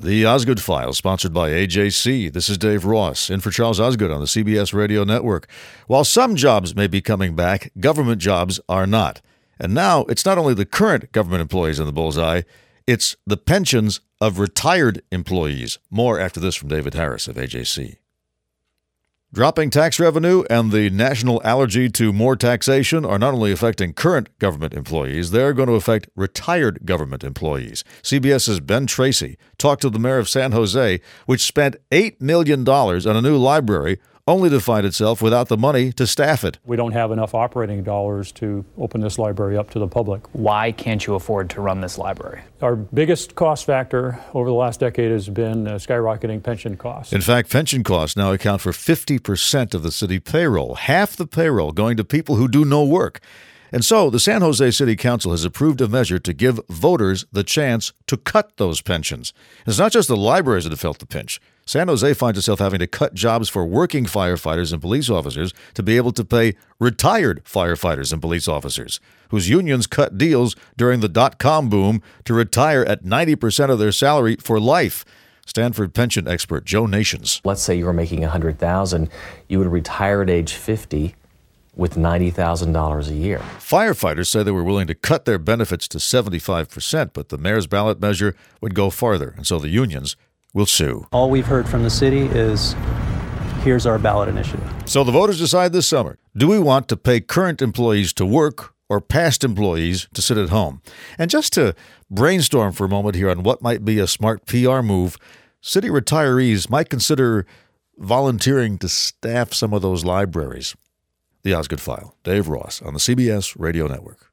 The Osgood File, sponsored by AJC. This is Dave Ross, in for Charles Osgood on the CBS Radio Network. While some jobs may be coming back, government jobs are not. And now it's not only the current government employees in the bullseye, it's the pensions of retired employees. More after this from David Harris of AJC. Dropping tax revenue and the national allergy to more taxation are not only affecting current government employees, they're going to affect retired government employees. CBS's Ben Tracy talked to the mayor of San Jose, which spent $8 million on a new library, only to find itself without the money to staff it. We don't have enough operating dollars to open this library up to the public. Why can't you afford to run this library? Our biggest cost factor over the last decade has been skyrocketing pension costs. In fact, pension costs now account for 50% of the city payroll, half the payroll going to people who do no work. And so the San Jose City Council has approved a measure to give voters the chance to cut those pensions. It's not just the libraries that have felt the pinch. San Jose finds itself having to cut jobs for working firefighters and police officers to be able to pay retired firefighters and police officers, whose unions cut deals during the dot-com boom to retire at 90% of their salary for life. Stanford pension expert Joe Nations. Let's say you were making $100,000, you would retire at age 50 with $90,000 a year. Firefighters say they were willing to cut their benefits to 75%, but the mayor's ballot measure would go farther, and so the unions will sue. All we've heard from the city is, here's our ballot initiative. So the voters decide this summer, do we want to pay current employees to work or past employees to sit at home? And just to brainstorm for a moment here on what might be a smart PR move, city retirees might consider volunteering to staff some of those libraries. The Osgood File, Dave Ross on the CBS Radio Network.